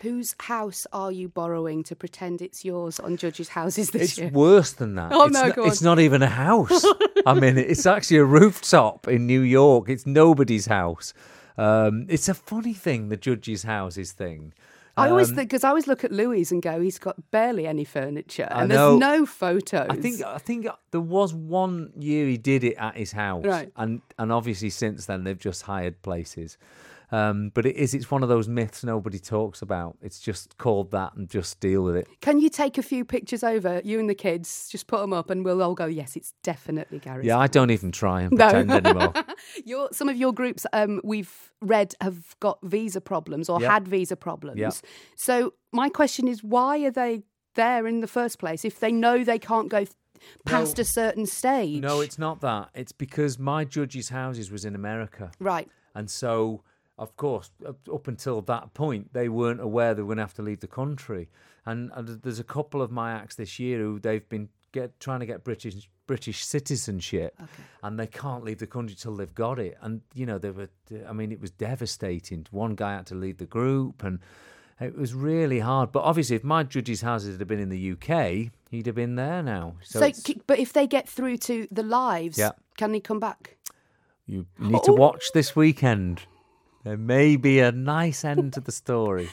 Whose house are you borrowing to pretend it's yours on Judges' Houses this year? It's worse than that. Oh, no, go on. It's not even a house. I mean, it's actually a rooftop in New York. It's nobody's house. It's a funny thing, the Judges' Houses thing. I always think, because I always look at Louis and go, he's got barely any furniture, and know. there's no photos. I think there was one year he did it at his house, Right. and obviously since then they've just hired places. But it's one of those myths nobody talks about. It's just called that, and just deal with it. Can you take a few pictures over, you and the kids, just put them up, and we'll all go, yes, it's definitely Gary's. Yeah, I don't even try and pretend anymore. Some of your groups we've read have got visa problems or Yeah. had visa problems. Yeah. So my question is, why are they there in the first place if they know they can't go past a certain stage? No, it's not that. It's because my Judges' Houses was in America. Right. And so, of course, up until that point, they weren't aware they were going to have to leave the country. And there's a couple of my acts this year who they've been trying to get British citizenship, and they can't leave the country till they've got it. And, you know, it was devastating. One guy had to leave the group, and it was really hard. But obviously, if my Judges' Houses had been in the UK, he'd have been there now. But if they get through to the lives, Yeah. can he come back? You need to watch this weekend. There may be a nice end to the story.